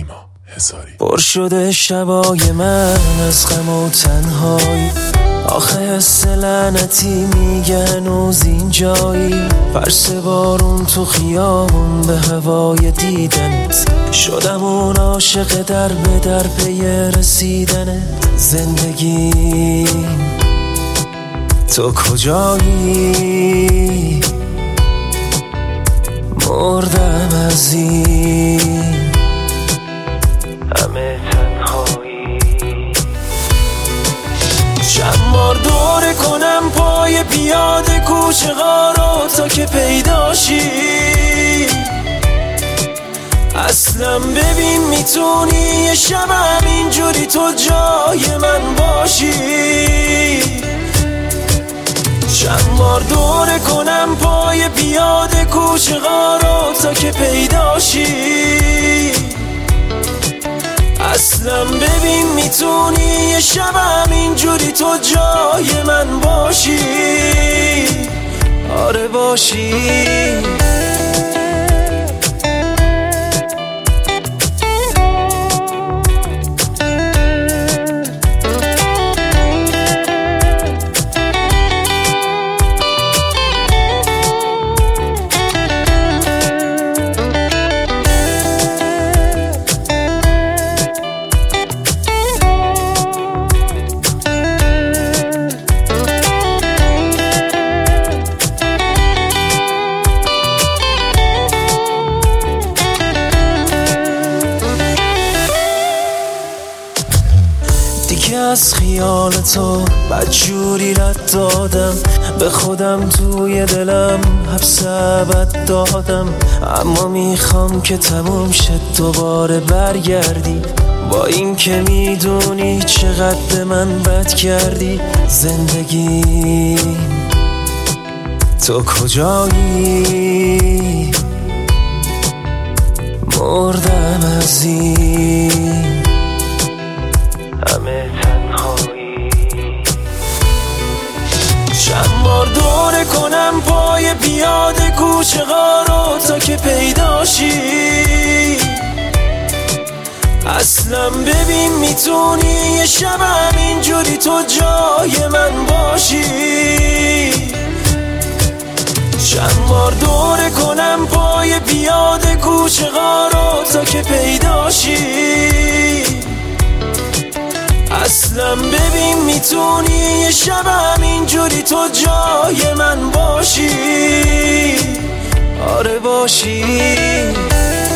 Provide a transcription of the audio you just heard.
نیما حصاری. پر شده شبای من از غم و تنهایی، آخه حس لعنتی میگه هنوز اینجایی. فرش بارون تو خیابون به هوای دیدنت، شدم اون عاشق در به در پی رسیدنت. زندگی تو کجایی؟ مردم از این همه تنهایی. چند بار دوره کنم پای پیاده کوچه ها رو تا که پیداشی. اصلا ببین میتونی یه شب همینجوری تو جای من باشی. چند بار دوره کنم پای پیاده کوچه ها رو تا که پیداشی. اصلا ببین میتونی یه شب همینجوری تو جای من باشی. آره باشی. دیگه از خیال تو بدجوری رد دادم، به خودم توی دلم حبس ابد دادم. اما میخوام که تموم شد دوباره برگردی، با این که میدونی چقدر به من بد کردی. زندگی تو کجایی؟ مردم از این همه تنهایی. چند بار دوره کنم پای پیاده کوچه ها رو تا که پیداشی. اصلا ببین میتونی یه شب همینجوری تو جای من باشی. چند بار دوره کنم پای پیاده کوچه ها رو تا که پیداشی. اصلا ببین میتونی یه شب همینجوری تو جای من باشی. آره باشی.